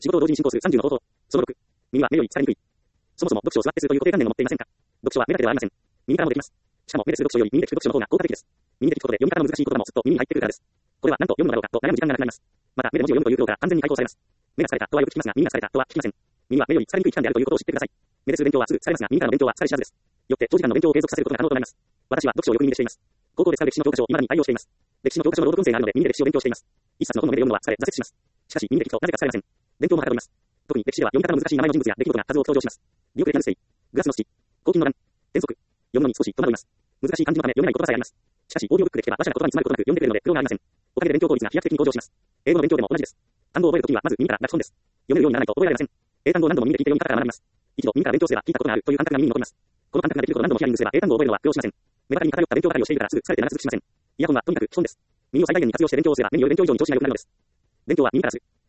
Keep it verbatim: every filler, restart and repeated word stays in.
仕事を同時に進行するさんじゅうの方法。そのろく。耳は目より疲れにくい。そもそも読書を座ってするという固定観念を持っていませんか？読書は目だけではありません。耳からもできます。しかも目でする読書より耳で聞く読書の方が効果的です。耳で聞くことで読み方の難しい言葉もすっと耳に入ってくるからです。これは何と読むのだろうかと悩む時間がなくなります。また目で文字を読むという苦労から完全に解放されます。目が疲れたとはよく聞きますが、耳が疲れたとは聞きません。耳は目より疲れにくい器官であるということを知ってください。目でする勉強はすぐ疲れますが、耳からの勉強は疲れ知らずです。よって長時間の勉強を継続させることが可能となります。私は読書をよく耳でしています。高校で使う歴史の教科書を未だに愛用しています。歴史の教科書の朗読音声があるので耳で歴史を勉強しています。一冊の本の目で読むのは疲れ、挫折します。しかし耳で聞くとなぜか疲れません。勉強もはかどります。特に歴史では読み方の難しい名前の人物や出来事が数多く登場します。リオクレタヌステイ、グラスノスチ、黄金の乱、転則、読むのに少し戸惑います。難しい漢字のため読めない言葉さえあります。しかしオーディオブックで聞けば馬車が言葉に詰まることなく読んでくれるので苦労がありません。おかげで勉強効率が飛躍的に向上します。英語の勉強でも同じです。単語を覚えるときにはまず耳から楽本です。読めるようにならないと覚えられません。英単語を何度も耳で聞いて読み方から学びます。一度耳から勉強すれば聞いたことがあるという感覚が耳に残ります。この感覚ができることを何度もヒアリングすれば英単語を覚えるのは苦労しません。目方に偏った勉強ばかりをしているからすぐ疲れて長続きしません。イヤホンはとにかく基本です。耳を最大限に活用して勉強をすれば目による勉強以上に調子が良くなるのです。勉強は耳からする。